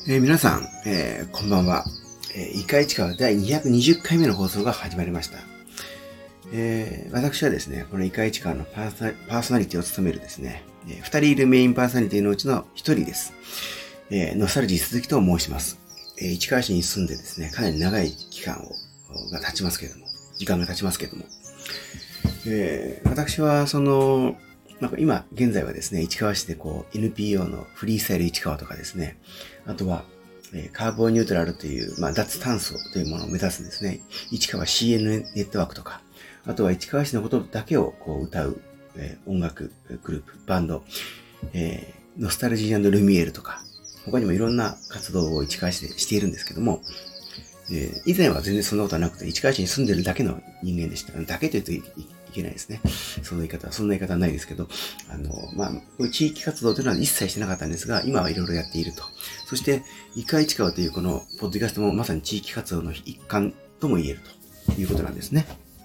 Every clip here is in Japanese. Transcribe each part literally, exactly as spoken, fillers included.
えー、皆さん、えー、こんばんは。えー、イカイチカワだいにひゃくにじゅっかいめの放送が始まりました。えー、私はですね、このイカイチカワのパーソナ、パーソナリティを務めるですね、えー、二人いるメインパーソナリティのうちの一人です。えー、ノスタルジー鈴木と申します。えー、市川市に住んでですね、かなり長い期間を、が経ちますけれども、時間が経ちますけれども、えー、私はその、なんか今、現在はですね、市川市でこう、エヌピーオー のフリースタイル市川とかですね、あとは、えー、カーボンニュートラルという、まあ、脱炭素というものを目指すですね、市川 シーエヌ ネットワークとか、あとは市川市のことだけをこう歌う、えー、音楽グループ、バンド、えー、ノスタルジー&ルミエールとか、他にもいろんな活動を市川市でしているんですけども、えー、以前は全然そんなことはなくて、市川市に住んでるだけの人間でした。だけと言うといけないですね。その言い方は、そんな言い方はないですけど、あの、まあ、こういう地域活動というのは一切してなかったんですが、今はいろいろやっていると。そして、イカイチカワというこのポッドキャストもまさに地域活動の一環とも言えるということなんですね。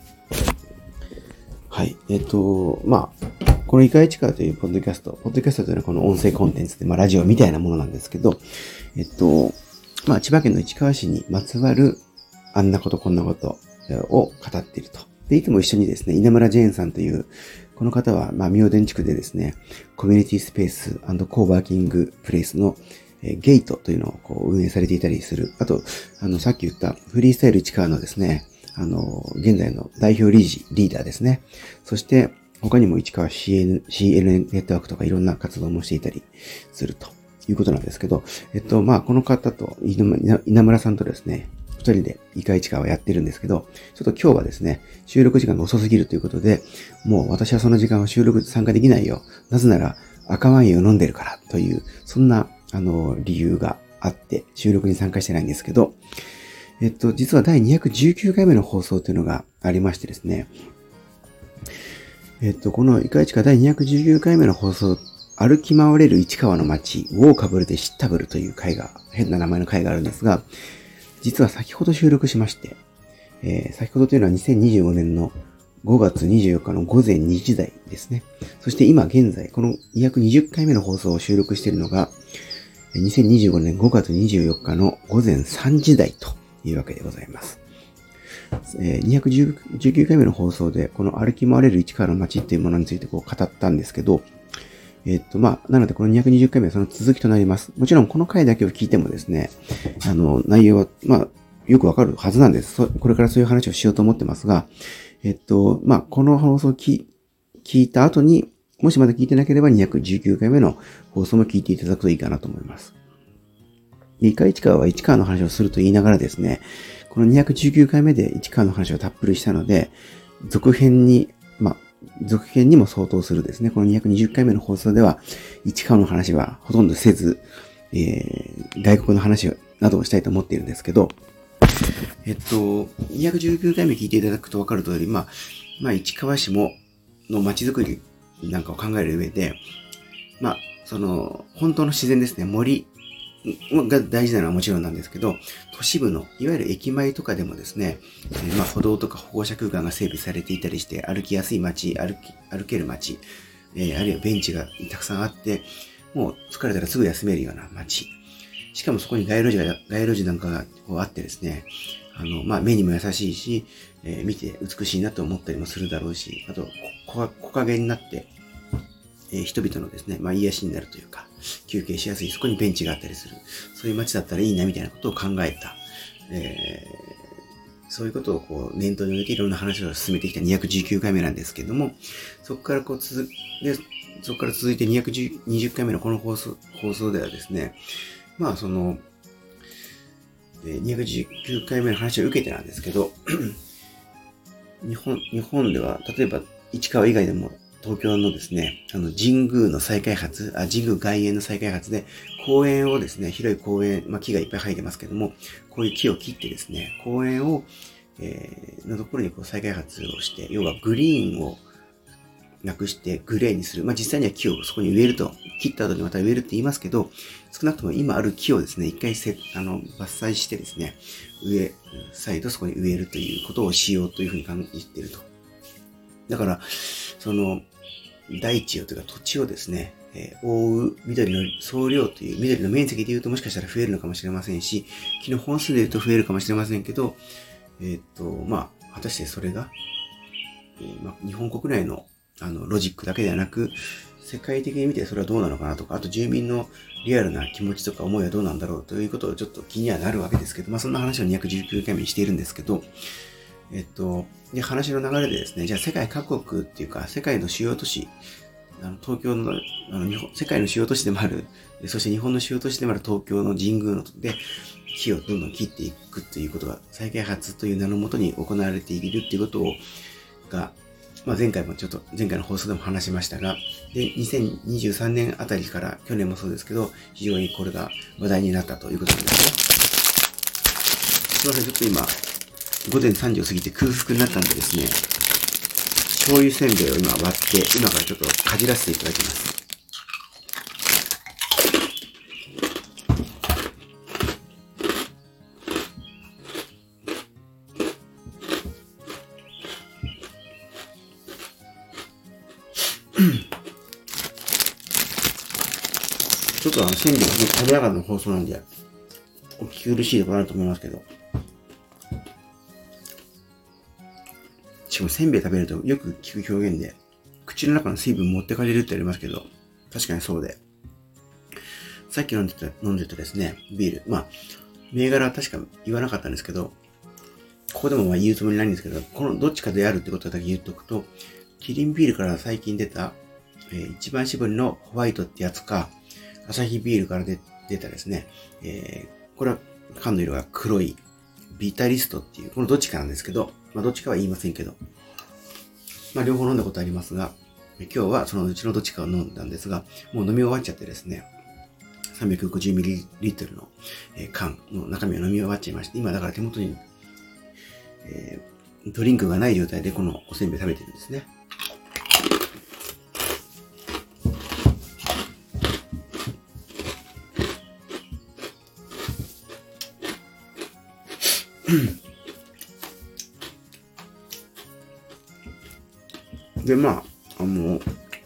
はい。えっと、まあ、このイカイチカワというポッドキャスト、ポッドキャストというのはこの音声コンテンツで、まあ、ラジオみたいなものなんですけど、えっと、まあ、千葉県の市川市にまつわる、あんなことこんなことを語っていると。で、いつも一緒にですね、稲村ジェーンさんという、この方は、まあ、明田地区でですね、コミュニティスペース&コーワーキングプレイスの、えー、ゲートというのをこう運営されていたりする。あと、あの、さっき言ったフリースタイル市川のですね、あの、現在の代表理事、リーダーですね。そして、他にも市川 シーエヌ、シーエヌ ネットワークとかいろんな活動もしていたりするということなんですけど、えっと、まあ、この方と、稲村さんとですね、二人でイカイチカワをやってるんですけど、ちょっと今日はですね、収録時間が遅すぎるということで、もう私はその時間は収録参加できないよ。なぜなら赤ワインを飲んでるからという、そんな、あの、理由があって収録に参加してないんですけど、えっと、実はだいにひゃくじゅうきゅうかいめの放送というのがありましてですね、えっと、このイカイチカワだいにひゃくじゅうきゅうかいめの放送、歩き回れる市川の街、ウォーカブルでシッタブルという回が、変な名前の回があるんですが、実は先ほど収録しまして、えー、先ほどというのはにせんにじゅうごねんのごがつにじゅうよっかのごぜんにじ台ですね。そして今現在、このにひゃくにじゅっかいめの放送を収録しているのが、にせんにじゅうごねんごがつにじゅうよっかのごぜんさんじ台というわけでございます。えー、にひゃくじゅうきゅうかいめの放送で、この歩き回れる市川の街っていうものについてこう語ったんですけど、えっと、まあ、なのでこのにひゃくにじゅっかいめはその続きとなります。もちろんこの回だけを聞いてもですね、あの、内容は、まあ、よくわかるはずなんです。これからそういう話をしようと思ってますが、えっと、まあ、この放送を聞いた後に、もしまだ聞いてなければにひゃくじゅうきゅうかいめの放送も聞いていただくといいかなと思います。で、イカイチカワは市川の話をすると言いながらですね、このにひゃくじゅうきゅうかいめで市川の話をたっぷりしたので、続編に、まあ、続編にも相当するですね。このにひゃくにじゅっかいめの放送では、市川の話はほとんどせず、えー、外国の話などをしたいと思っているんですけど、えっと、にひゃくじゅうきゅうかいめ聞いていただくと分かる通り、まあ、まあ、市川市も、の街づくりなんかを考える上で、まあ、その、本当の自然ですね、森が大事なのはもちろんなんですけど、都市部の、いわゆる駅前とかでもですね、えー、まあ歩道とか歩行者空間が整備されていたりして、歩きやすい街、歩き、歩ける街、えー、あるいはベンチがたくさんあって、もう疲れたらすぐ休めるような街。しかもそこに街路樹が、街路樹なんかがこうあってですね、あの、まあ目にも優しいし、えー、見て美しいなと思ったりもするだろうし、あと、木陰になって、えー、人々のですね、まあ癒しになるというか、休憩しやすい、そこにベンチがあったりする。そういう街だったらいいなみたいなことを考えた。えー、そういうことをこう念頭に置いていろんな話を進めてきたにひゃくじゅうきゅうかいめなんですけども、そこからこう続で、そこから続いてにひゃくにじゅっかいめのこの放送、放送ではですね、まあその、にひゃくじゅうきゅうかいめの話を受けてなんですけど、日本、日本では、例えば市川以外でも、東京のですね、あの、神宮の再開発、あ、神宮外苑の再開発で、公園をですね、広い公園、まあ、木がいっぱい生えてますけども、こういう木を切ってですね、公園を、えー、のところにこう再開発をして、要はグリーンをなくしてグレーにする。まあ、実際には木をそこに植えると、切った後にまた植えるって言いますけど、少なくとも今ある木をですね、一回せ、あの、伐採してですね、植え、再度そこに植えるということをしようというふうに考えていると。だから、その、大地をというか土地をですね、 えー、覆う緑の総量という、緑の面積で言うともしかしたら増えるのかもしれませんし、木の本数で言うと増えるかもしれませんけど、えー、っと、まあ、果たしてそれが、えーまあ、日本国内のあのロジックだけではなく、世界的に見てそれはどうなのかなとか、あと住民のリアルな気持ちとか思いはどうなんだろうということをちょっと気にはなるわけですけど、まあそんな話をにひゃくじゅうきゅうかいめにしているんですけど、えっと、で、話の流れでですね、じゃあ世界各国っていうか、世界の主要都市、あの東京の、あの日本、世界の主要都市でもある、そして日本の主要都市でもある東京の神宮ので、木をどんどん切っていくということが、再開発という名のもとに行われているということを、が、まあ、前回もちょっと、前回の放送でも話しましたが、で、にせんにじゅうさんねんあたりから、去年もそうですけど、非常にこれが話題になったということなんですね。すいません、ちょっと今、ごぜんさんじを過ぎて空腹になったんでですね、醤油せんべいを今割って、今からちょっとかじらせていただきます。ちょっとあの、せんべいが食べながらの放送なんで、お聞き苦しいところあると思いますけど。しかもせんべい食べるとよく聞く表現で、口の中の水分持ってかれるってありますけど、確かにそうで。さっき飲んでた、飲んでたですね、ビール。まあ、銘柄は確か言わなかったんですけど、ここでもまあ言うつもりないんですけど、このどっちかであるってことだけ言っとくと、キリンビールから最近出た、えー、一番搾りのホワイトってやつか、アサヒビールから出たですね、えー、これは缶の色が黒いビタリストっていう、このどっちかなんですけど、まあどっちかは言いませんけど、まあ両方飲んだことありますが、今日はそのうちのどっちかを飲んだんですが、もう飲み終わっちゃってですね、さんびゃくごじゅうミリリットル の缶の中身を飲み終わっちゃいまして、今だから手元に、えー、ドリンクがない状態でこのおせんべい食べてるんですね。で、まあ、あの、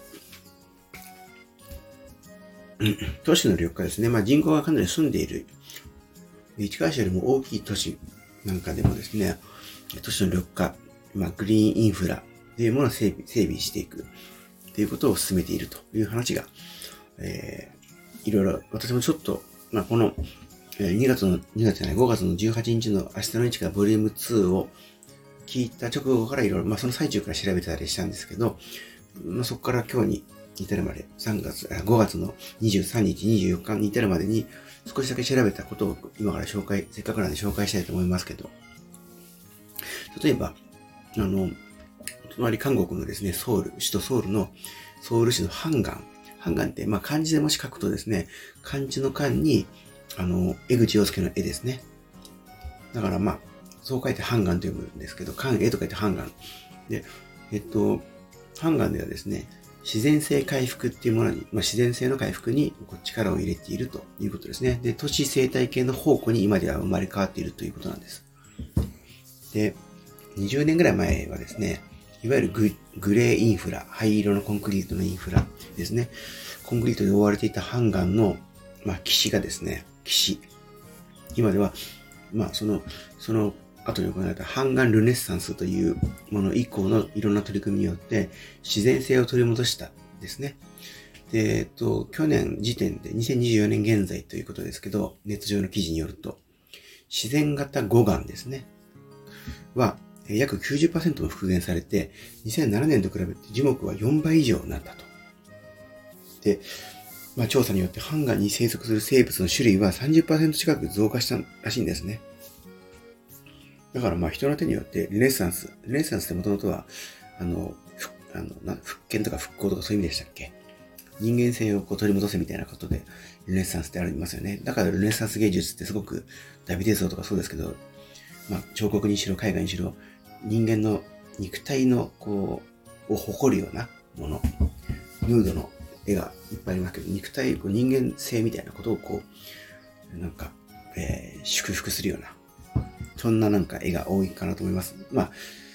都市の緑化ですね。まあ人口がかなり住んでいる、市川市よりも大きい都市なんかでもですね、都市の緑化、まあグリーンインフラというものを整備、整備していくということを進めているという話が、えー、いろいろ、私もちょっと、まあこの、にがつの、にがつじゃない、ごがつのじゅうはちにちの明日の日からボリュームツーを聞いた直後からいろいろ、まあその最中から調べたりしたんですけど、まあそこから今日に至るまで、さんがつ、ごがつのにじゅうさんにち、にじゅうよっかに至るまでに少しだけ調べたことを今から紹介、せっかくなんで紹介したいと思いますけど、例えば、あの、隣韓国のですね、ソウル、首都ソウルの、ソウル市のハンガン。ハンガンって、まあ漢字でもし書くとですね、漢字の漢に、あの、江口洋介の絵ですね。だからまあ、そう書いてハンガンと読むんですけど、漢絵と書いてハンガン。で、えっと、ハンガンではですね、自然性回復っていうものに、まあ、自然性の回復に力を入れているということですね。で、都市生態系の宝庫に今では生まれ変わっているということなんです。で、にじゅうねんぐらい前はですね、いわゆる グ, グレーインフラ、灰色のコンクリートのインフラですね。コンクリートで覆われていたハンガンの、まあ、岸がですね、岸。今では、まあ、その、その後に行われたハンガンルネッサンスというもの以降のいろんな取り組みによって自然性を取り戻したですね。で、えっと、去年時点でにせんにじゅうよねん現在ということですけど、ネット上の記事によると、自然型護岸ですね。は、約 きゅうじゅっパーセント も復元されて、にせんななねんと比べて樹木はよんばい以上になったと。で、まあ、調査によってハンガンに生息する生物の種類は さんじゅっパーセント 近く増加したらしいんですね。だからまあ人の手によってルネッサンス、ルネッサンスってもともとは、あの、あのな復権とか復興とかそういう意味でしたっけ？人間性をこう取り戻せみたいなことでルネッサンスってありますよね。だからルネッサンス芸術ってすごくダビデ像とかそうですけど、まあ彫刻にしろ絵画にしろ人間の肉体のこう、を誇るようなもの、ヌードの絵がいっぱいありますけど、肉体、こう人間性みたいなことをこう、なんか、えー、祝福するような、そんななんか絵が多いかなと思います。まあ、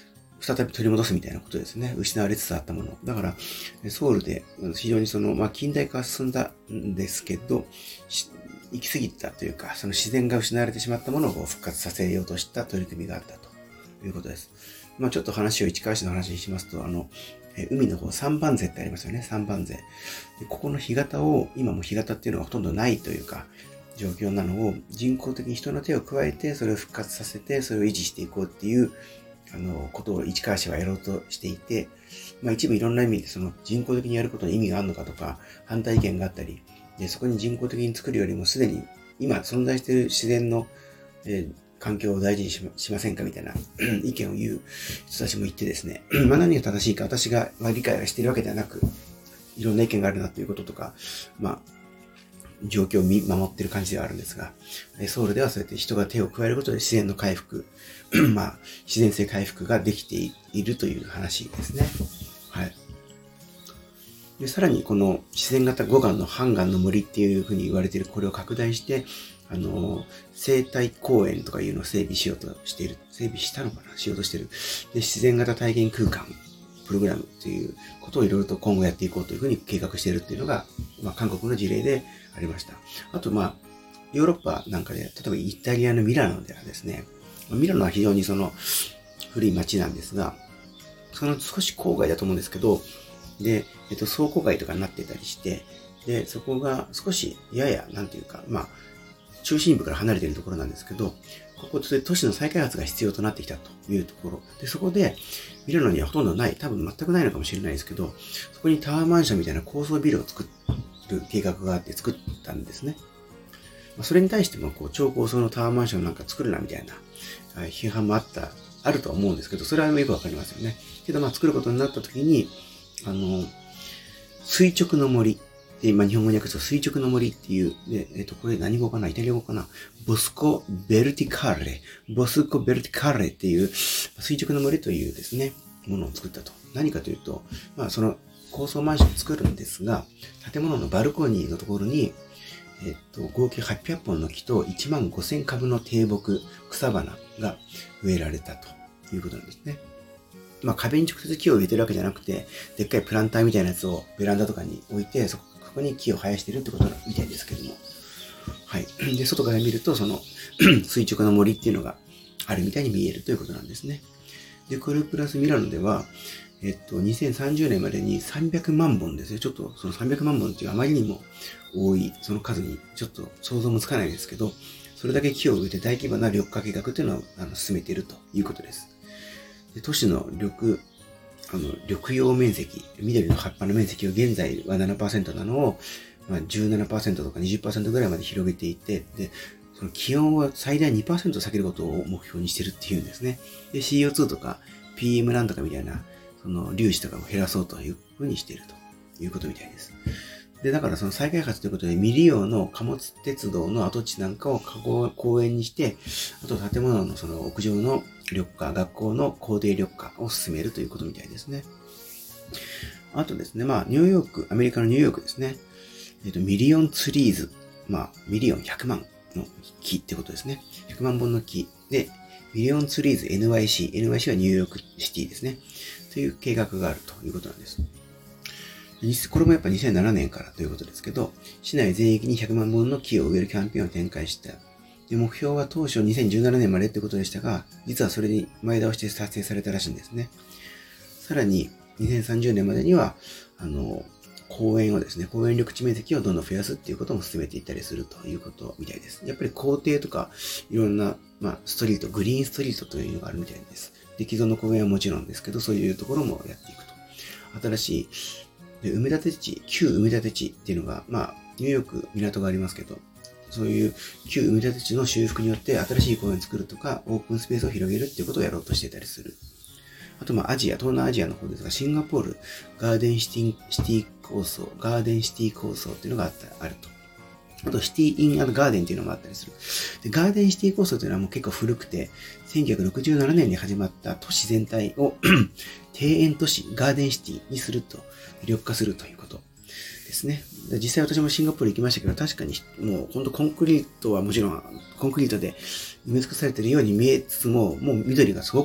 再び取り戻すみたいなことですね。失われつつあったもの。だから、ソウルで非常にその、まあ、近代化が進んだんですけど、行き過ぎたというか、その自然が失われてしまったものを復活させようとした取り組みがあったということです。まあ、ちょっと話を市川市の話にしますと、あの、海の方、三番瀬ってありますよね、三番瀬。でここの干潟を、今も干潟っていうのはほとんどないというか、状況なのを人工的に人の手を加えて、それを復活させて、それを維持していこうっていう、あの、ことを市川市はやろうとしていて、まあ一部いろんな意味でその人工的にやることに意味があるのかとか、反対意見があったり、で、そこに人工的に作るよりもすでに今存在している自然の、えー、環境を大事に し, ましませんかみたいな意見を言う人たちもいてですね、まあ何が正しいか私が理解はしているわけではなく、いろんな意見があるなということとか、まあ、状況を見守っている感じではあるんですが、ソウルではそうやって人が手を加えることで自然の回復、まあ、自然性回復ができているという話ですね。はい。で、さらにこの自然型護岸の半岸の森っていうふうに言われているこれを拡大して、あの、生態公園とかいうのを整備しようとしている。整備したのかなしようとしている。で、自然型体験空間。プログラムということをいろいろと今後やっていこうというふうに計画しているっていうのが、まあ、韓国の事例でありました。あと、まあ、ヨーロッパなんかで、例えばイタリアのミラノではですね、ミラノは非常にその古い街なんですが、その少し郊外だと思うんですけど、で、えっと、倉庫街とかになってたりして、で、そこが少しやや、なんていうか、まあ、中心部から離れているところなんですけど、ここで都市の再開発が必要となってきたというところ。で、そこで、ミラノにはほとんどない、多分全くないのかもしれないですけど、そこにタワーマンションみたいな高層ビルを作る計画があって作ったんですね。それに対しても、こう、超高層のタワーマンションなんか作るなみたいな批判もあった、あるとは思うんですけど、それはよくわかりますよね。けど、まあ、作ることになった時に、あの、垂直の森。で、まあ、日本語に訳すと垂直の森っていう、で、えっと、これ何語かなイタリア語かなボスコ・ベルティカーレ。ボスコ・ベルティカーレっていう垂直の森というですね、ものを作ったと。何かというと、まあ、その高層マンションを作るんですが、建物のバルコニーのところに、えっと、合計はっぴゃっぽんの木といちまんごせんかぶの低木、草花が植えられたということなんですね。まあ、壁に直接木を植えてるわけじゃなくて、でっかいプランターみたいなやつをベランダとかに置いて、そこここに木を生やしてるってことみたいですけども。はい。で、外から見ると、その垂直の森っていうのがあるみたいに見えるということなんですね。で、これプラスミラノでは、えっと、にせんさんじゅうねんまでにさんびゃくまんぼんですね。ちょっとそのさんびゃくまんぼんっていうあまりにも多い、その数にちょっと想像もつかないですけど、それだけ木を植えて大規模な緑化計画というのをあの進めているということです。で、都市の緑、あの、緑葉面積、緑の葉っぱの面積を現在は ななパーセント なのを、まあ、じゅうななパーセント とか にじゅっパーセント ぐらいまで広げていて、で、その気温を最大 にパーセント 下げることを目標にしてるっていうんですね。で、シーオーツー とか ピーエム なんとかみたいな、その粒子とかを減らそうというふうにしているということみたいです。で、だからその再開発ということで未利用の貨物鉄道の跡地なんかを公園にして、あと建物のその屋上の緑化、学校の校庭緑化を進めるということみたいですね。あとですね、まあ、ニューヨーク、アメリカのニューヨークですね。えっと、ミリオンツリーズ。まあ、ミリオンひゃくまんの木ってことですね。ひゃくまんぼんの木で、ミリオンツリーズ エヌワイシー。エヌワイシー はニューヨークシティですね。という計画があるということなんです。これもやっぱにせんななねんからということですけど、市内全域にひゃくまんぼんの木を植えるキャンペーンを展開した。で、目標は当初にせんじゅうななねんまでということでしたが、実はそれに前倒して達成されたらしいんですね。さらに、にせんさんじゅうねんまでには、あの、公園をですね、公園緑地面積をどんどん増やすっていうことも進めていったりするということみたいです。やっぱり校庭とか、いろんな、まあ、ストリート、グリーンストリートというのがあるみたいです。で、既存の公園はもちろんですけど、そういうところもやっていくと。新しい、で埋め立て地、旧埋め立て地っていうのが、まあ、ニューヨーク港がありますけど、そういう旧埋め立て地の修復によって新しい公園を作るとか、オープンスペースを広げるっていうことをやろうとしていたりする。あと、まあ、アジア、東南アジアの方ですが、シンガポール、ガーデンシティ、シティ構想、ガーデンシティ構想っていうのがあった、あると。あと、シティインガーデンっていうのもあったりする。で、ガーデンシティ構想というのはもう結構古くて、せんきゅうひゃくろくじゅうななねんに始まった都市全体を庭園都市、ガーデンシティにすると、緑化するということですね。実際私もシンガポール行きましたけど、確かにもう本当コンクリートはもちろんコンクリートで埋め尽くされているように見えつつも、もう緑がすごく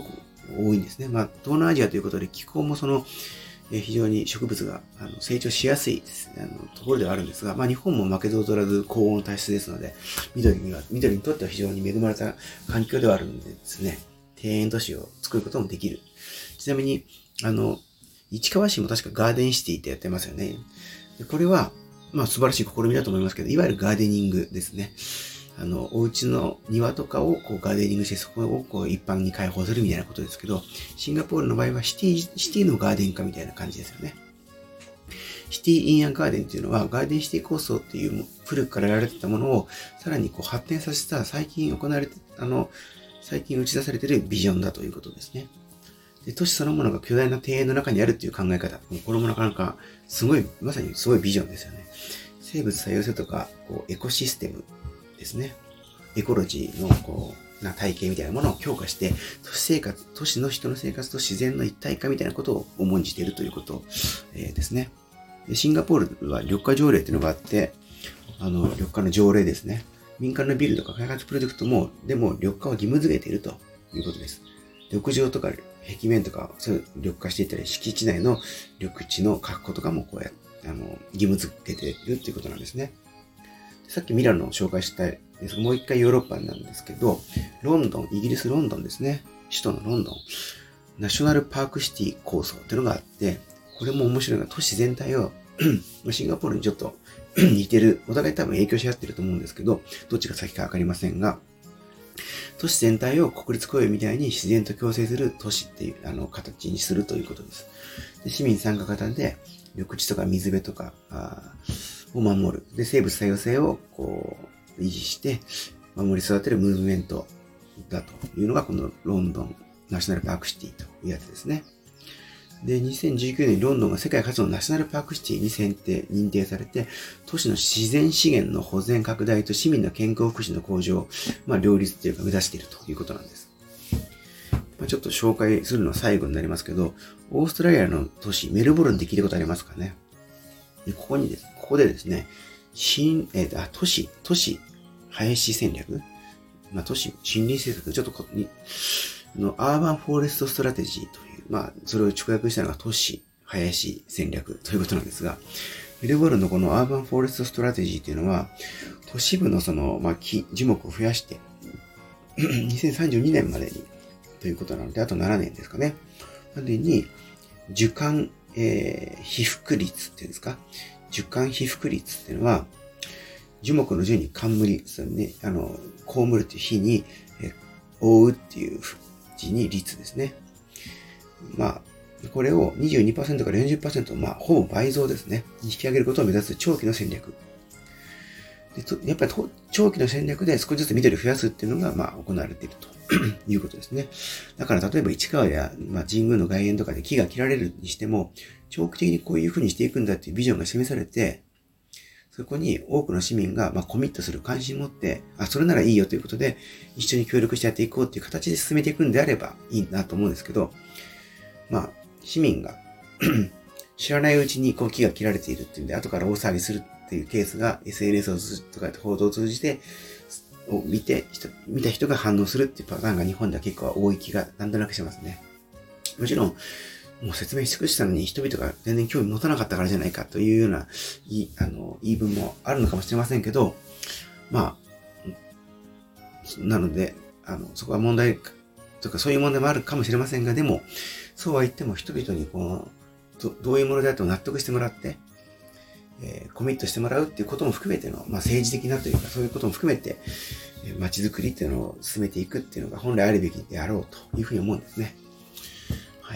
多いんですね。まあ、東南アジアということで気候もその、えー、非常に植物があの成長しやすいあのところではあるんですが、まあ、日本も負けず劣らず高温多湿ですので、緑には、緑にとっては非常に恵まれた環境ではあるのでですね、庭園都市を作ることもできる。ちなみに、あの、市川市も確かガーデンシティってやってますよね。でこれは、まあ素晴らしい試みだと思いますけど、いわゆるガーデニングですね。あの、お家の庭とかをこうガーデニングして、そこをこう一般に開放するみたいなことですけど、シンガポールの場合はシティ、シティのガーデン化みたいな感じですよね。シティインアガーデンっていうのは、ガーデンシティ構想っていう古くからやられてたものを、さらにこう発展させた最近行われて、あの、最近打ち出されているビジョンだということですね。で、都市そのものが巨大な庭園の中にあるっていう考え方。これもなかなか、すごい、まさにすごいビジョンですよね。生物多様性とか、こう、エコシステムですね。エコロジーの、こう、な体系みたいなものを強化して、都市生活、都市の人の生活と自然の一体化みたいなことを重んじているということ、えー、ですね。でシンガポールは緑化条例っていうのがあって、あの、緑化の条例ですね。民間のビルとか開発プロジェクトも、でも緑化を義務付けているということです。緑上とか壁面とか、そういう緑化していったり、敷地内の緑地の確保とかもこうやって、あの、義務付けているっていうことなんですね。さっきミラノを紹介したいですが、もう一回ヨーロッパなんですけど、ロンドン、イギリスロンドンですね。首都のロンドン。ナショナルパークシティ構想っていうのがあって、これも面白いのが都市全体を、シンガポールにちょっと似てる、お互い多分影響し合ってると思うんですけど、どっちが先かわかりませんが、都市全体を国立公園みたいに自然と共生する都市っていうあの形にするということです。で市民参加型で緑地とか水辺とかあを守る。で、生物多様性をこう維持して守り育てるムーブメントだというのがこのロンドンナショナルパークシティというやつですね。で、にせんじゅうきゅうねんにロンドンが世界初のナショナルパークシティに選定、認定されて、都市の自然資源の保全拡大と市民の健康福祉の向上を、まあ、両立というか目指しているということなんです。まあ、ちょっと紹介するのは最後になりますけど、オーストラリアの都市、メルボルンって聞いたことありますかね。でここにです、ここでですね、新、えー、あ、都市、都市、林戦略まあ、都市、森林政策、ちょっとこに、のアーバンフォレストストラテジーという、まあ、それを直訳したのが都市、林戦略ということなんですが、メルボルンのこのアーバンフォレストストラテジーというのは、都市部のその、まあ、樹木を増やして、にせんさんじゅうにねんまでに、ということなので、あとななねんですかね。までに、樹幹、えー、被覆率っていうんですか。樹幹被覆率っていうのは、樹木の樹に冠、そのね、あの、被るっていう日に、えー、覆うっていう字に率ですね。まあ、これを にじゅうにパーセント から よんじゅっパーセント、まあ、ほぼ倍増ですね。に引き上げることを目指す長期の戦略。でやっぱり長期の戦略で少しずつ緑を増やすっていうのが、まあ、行われているということですね。だから例えば市川や、まあ、神宮の外苑とかで木が切られるにしても、長期的にこういうふうにしていくんだっていうビジョンが示されて、そこに多くの市民が、まあ、コミットする関心を持って、あ、それならいいよということで、一緒に協力してやっていこうっていう形で進めていくんであればいいなと思うんですけど、まあ、市民が知らないうちにこう木が切られているっていうんで、後から大騒ぎするっていうケースが エスエヌエス とか報道を通じて、を見て、見た人が反応するっていうパターンが日本では結構多い気がなんとなくしますね。もちろん、もう説明し尽くしたのに人々が全然興味持たなかったからじゃないかというような、いい、あの、言い分もあるのかもしれませんけど、まあ、なので、あの、そこは問題、とかそういう問題もあるかもしれませんが、でも、そうは言っても人々にこう、ど, どういうものであっても納得してもらって、えー、コミットしてもらうっていうことも含めての、まあ政治的なというかそういうことも含めて、えー、街づくりっていうのを進めていくっていうのが本来あるべきであろうというふうに思うんですね。はい。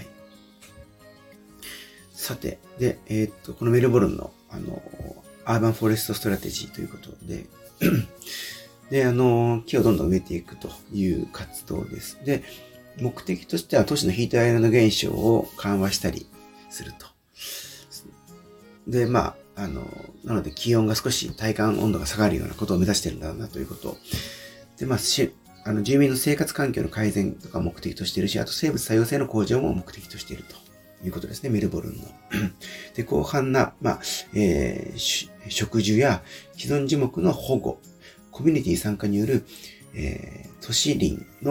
さて、で、えー、っと、このメルボルンの、あの、アーバンフォレストストラテジーということで、で、あの、木をどんどん植えていくという活動です。で、目的としては都市のヒートアイランド現象を緩和したりすると。で、まあ、あの、なので気温が少し体感温度が下がるようなことを目指しているんだろうなということ。で、まあ、しあの住民の生活環境の改善とか目的としているし、あと生物多様性の向上も目的としているということですね、メルボルンの。で、広範な、まあ、えー、植樹や既存樹木の保護、コミュニティ参加による、えー、都市林の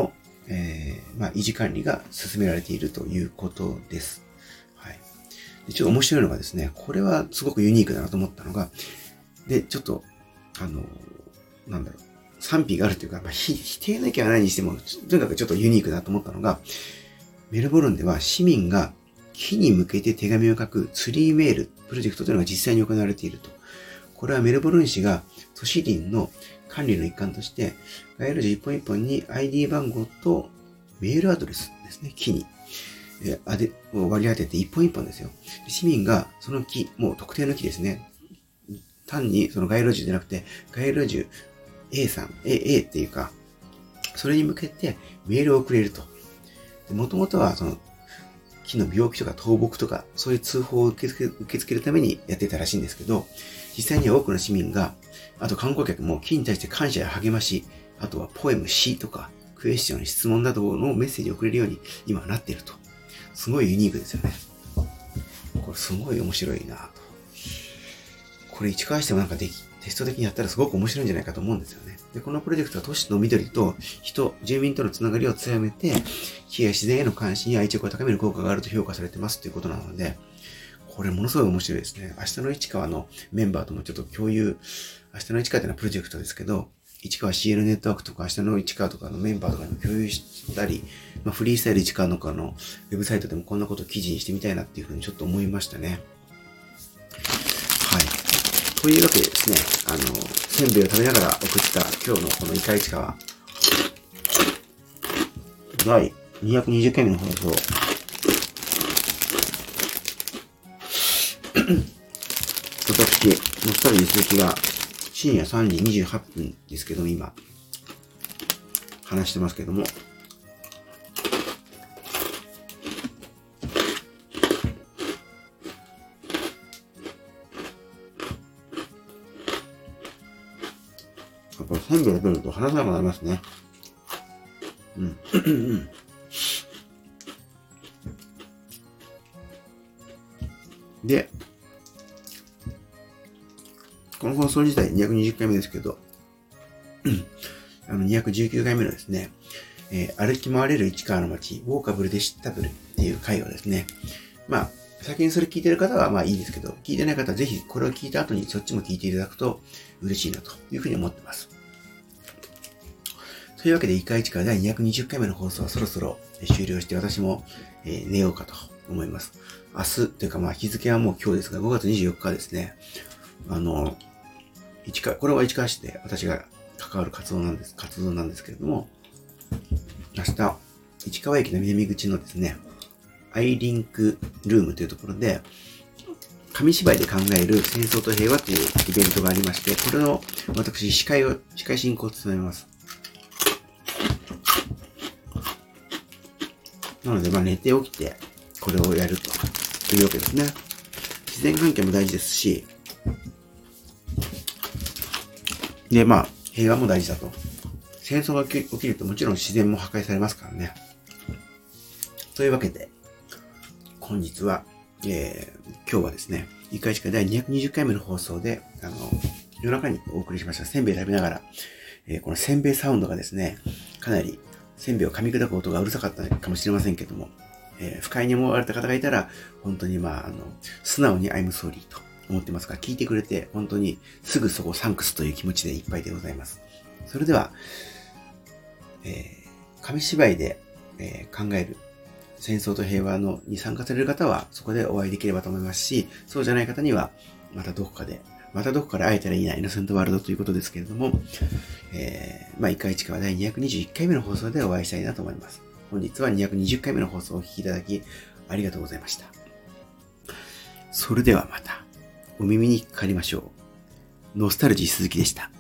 えー、まあ、維持管理が進められているということです。はい。で、ちょっと面白いのがですね、これはすごくユニークだなと思ったのが、で、ちょっと、あの、なんだろう、賛否があるというか、まあ、否定の意見はないにしても、とにかくちょっとユニークだなと思ったのが、メルボルンでは市民が木に向けて手紙を書くツリーメールプロジェクトというのが実際に行われていると。これはメルボルン市が都市林の管理の一環として、街路樹一本一本に アイディー 番号とメールアドレスですね、木に、えー、あでを割り当てて一本一本ですよ。市民がその木、もう特定の木ですね。単にその街路樹じゃなくて、街路樹 A さん、A、A っていうか、それに向けてメールを送れると。もともとはその木の病気とか倒木とか、そういう通報を受け付け、受け付けるためにやってたらしいんですけど、実際には多くの市民が、あと観光客も木に対して感謝や励まし、あとはポエム、詩とか、クエスチョン、質問などのメッセージを送れるように今はなっていると。すごいユニークですよね。これすごい面白いなと。これ市川市でもなんかでき、テスト的にやったらすごく面白いんじゃないかと思うんですよね。で、このプロジェクトは都市の緑と人、住民とのつながりを強めて、木や自然への関心や愛着を高める効果があると評価されてますということなので、これものすごい面白いですね。明日の市川のメンバーともちょっと共有、明日の市川というのはプロジェクトですけど、市川 シーエル ネットワークとか明日の市川とかのメンバーとかにも共有したり、まあ、フリースタイル市川のかのウェブサイトでもこんなことを記事にしてみたいなっていうふうにちょっと思いましたね。はい。というわけでですね、あの、せんべいを食べながら送った今日のこのイカ市川、だいにひゃくにじゅっかいめの放送、私、ノスタルジー鈴木が深夜さんじにじゅうはっぷんですけども、今、話してますけども、これせんべい食べると話さなくなりますね。うん。で、この放送自体にひゃくにじゅっかいめですけど、あのにひゃくじゅうきゅうかいめのですね、えー、歩き回れる市川の街、ウォーカブルで知ったブルっていう回をですね、まあ、先にそれ聞いてる方はまあいいですけど、聞いてない方はぜひこれを聞いた後にそっちも聞いていただくと嬉しいなというふうに思ってます。というわけで、イカ市川だいにひゃくにじゅっかいめの放送はそろそろ終了して私も、えー、寝ようかと思います。明日というかまあ日付はもう今日ですが、ごがつにじゅうよっかですね、あの、市川、これは市川市で私が関わる活動なんです、活動なんですけれども、明日、市川駅の南口のですね、アイリンクルームというところで、紙芝居で考える戦争と平和というイベントがありまして、これの私、司会を、司会進行を務めます。なので、まあ寝て起きて、これをやるというわけですね。自然環境も大事ですし、で、まあ、平和も大事だと。戦争が起きるともちろん自然も破壊されますからね。というわけで、本日は、えー、今日はですね、イカ市川だいにひゃくにじゅっかいめの放送で、あの、夜中にお送りしましたせんべい食べながら、えー、このせんべいサウンドがですね、かなりせんべいを噛み砕く音がうるさかったかもしれませんけども、えー、不快に思われた方がいたら、本当にまあ、あの、素直に I'm sorry と思ってますから、聞いてくれて、本当にすぐそこサンクスという気持ちでいっぱいでございます。それでは、えー、紙芝居で、えー、考える戦争と平和のに参加される方はそこでお会いできればと思いますし、そうじゃない方にはまたどこかで、またどこかで会えたらいいな、イノセントワールドということですけれども、えー、まあ、イカ市川だいにひゃくにじゅういっかいめの放送でお会いしたいなと思います。本日はにひゃくにじゅっかいめの放送をお聞きいただきありがとうございました。それではまたお耳にかかりましょう。ノスタルジー鈴木でした。